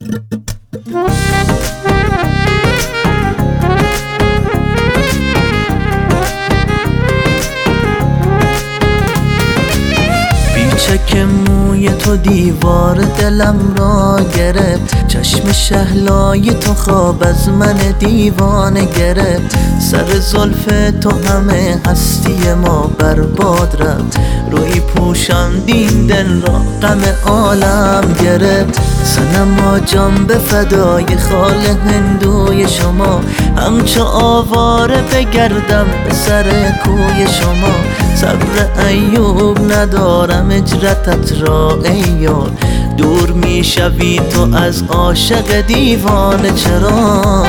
چک موی تو دیوار دلم را گرفت، چشم شهلای تو خواب از من دیوانه گرفت. سر زلف تو همه هستی ما برباد رفت، روی پوشاندین دل را غم عالم گرفت. صنما جان به فدای خال هندوی شما، همچو آواره بگردم به سر کوی شما. صبر ایوب ندارم اجرتت را ای یار، دور میشوی تو از عاشق دیوانه چرا؟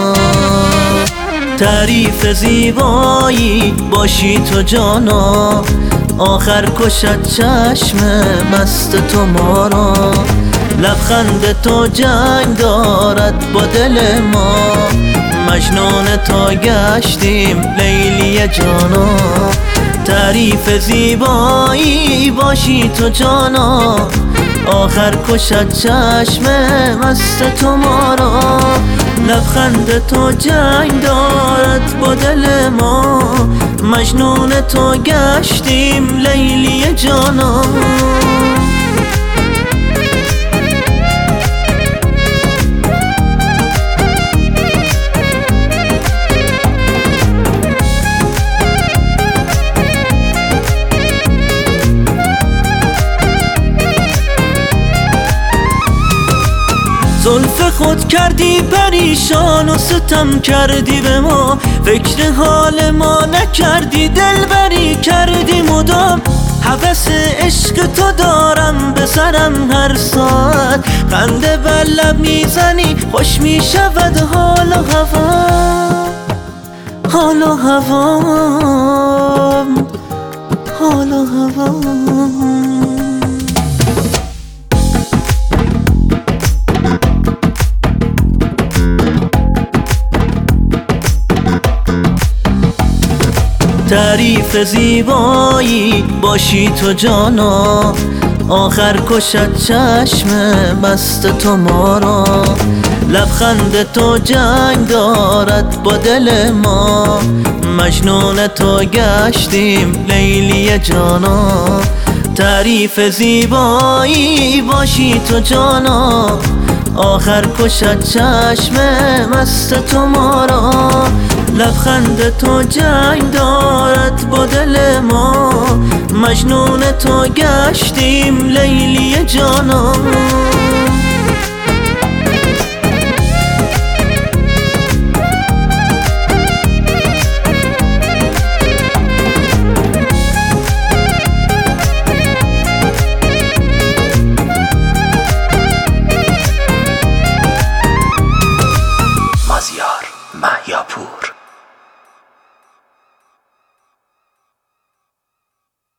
تعریف زیبایی باشی تو جانا، آخر کشد چشم مست تو ما را. لبخند تو جنگ دارد با دل ما، مجنون تو گشتیم لیلی جانا. تعریف زیبایی باشی تو جانا، آخر کشد چشم مست تو ما را. لبخند تو جنگ دارد با دل ما، مجنون تو گشتیم لیلی جانا. زلف خود کردی پریشان و ستم کردی به ما، فکر حال ما نکردی دلبری کردی مدام. هوس عشق تو دارم به سرم هر ساعت، خنده بر لب میزنی خوش میشود حال و هوا. حال و هوا، حال و هوا. تعریف زیبایی باشی تو جانا، آخر کشد چشم مست تو ما را. لبخند تو جنگ دارد با دل ما، مجنون تو گشتیم لیلی جانا. تعریف زیبایی باشی تو جانا، آخر کشد چشم مست تو ما را. لبخند تو جنگ دارد با دل ما، مجنون تو گشتیم لیلی جانا. مازیار مهیاپور.